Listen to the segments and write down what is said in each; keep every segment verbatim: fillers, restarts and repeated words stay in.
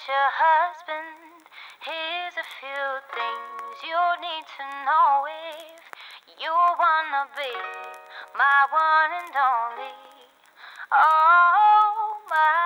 future husband. Here's a few things you need to know if you wanna be my one and only. Oh, my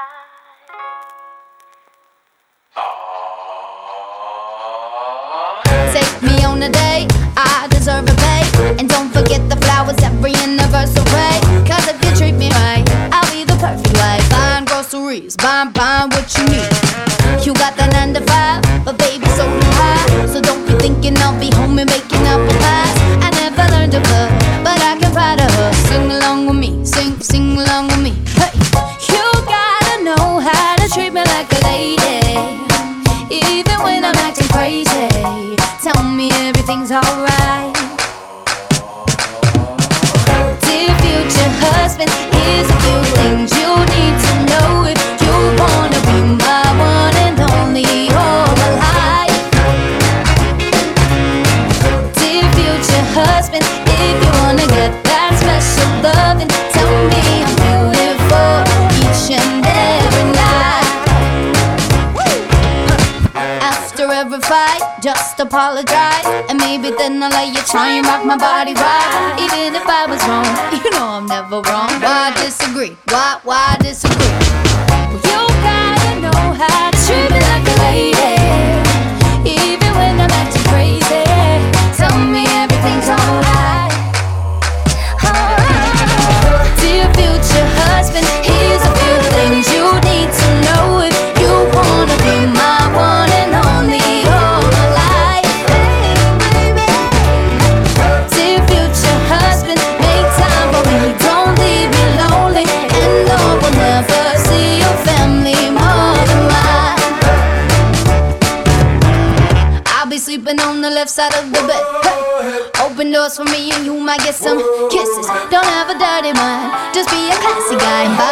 life. Take me on a date, I deserve a pay. And don't forget the flowers every anniversary. Cause if you treat me right, I'll be the perfect wife. Buying groceries, buying, buying what you need. You got the nine to five, but baby so do I. So don't be thinking I'll be home and making apple pies. I never learned to cook, but I can fry to her. Sing along with me, sing, sing along with me. Hey, you gotta know how to treat me like a lady, even when I'm acting crazy. Tell me everything's alright. Dear future husband, here's a few things you need to know if you wanna be my one and only all my life. Dear future husband, if you wanna get that special loving, tell me I'm beautiful each and every night. After every fight, just apologize, and maybe then I'll let you try and rock my body right. Even if I was wrong, you know I'm never wrong. Why disagree? Why, why disagree? Well, you gotta know how to treat me like a lady, even when I'm acting crazy. Tell me everything's alright. Alright. Dear future husband, here's a few things you need to know if you wanna be my one and only all my life. Dear future husband, make time for me, don't leave me lonely, and I will never see your family more than mine. I'll be sleeping on the left side of the bed. Hey. Open doors for me and you might get some kisses. Don't have a dirty mind, just be a classy guy.